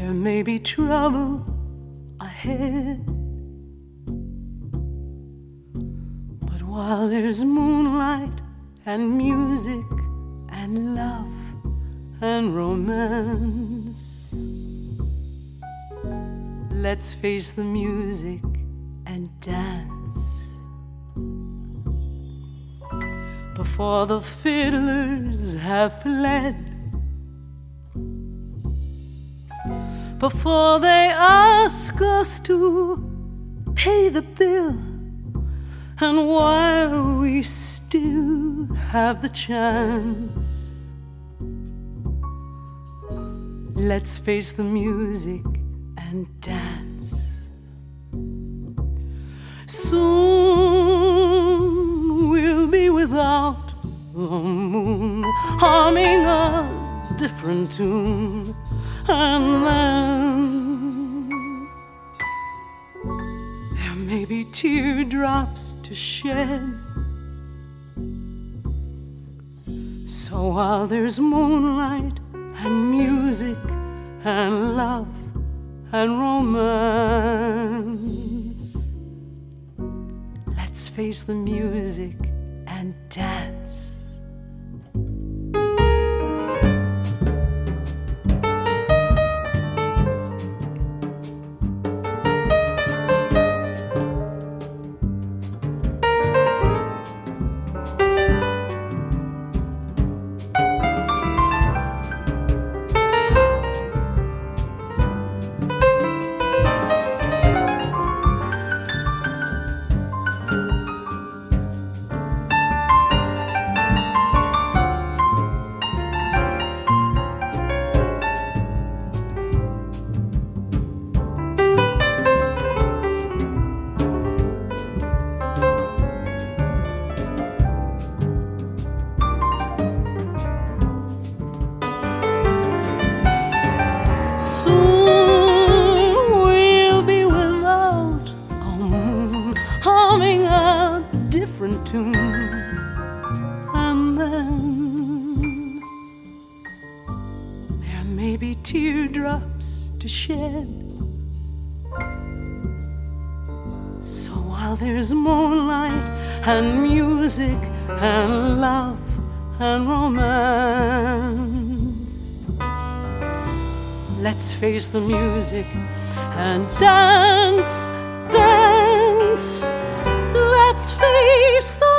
There may be trouble ahead, but while there's moonlight and music and love and romance, let's face the music and dance. Before the fiddlers have fled, before they ask us to pay the bill, and while we still have the chance, let's face the music and dance. Soon we'll be without the moon, humming a different tune, and then there may be teardrops to shed. So while there's moonlight and music and love and romance, let's face the music and dance. Soon we'll be without a moon, humming a different tune, and then there may be teardrops to shed. So while there's moonlight and music and love and romance, let's face the music and dance, dance. Let's face the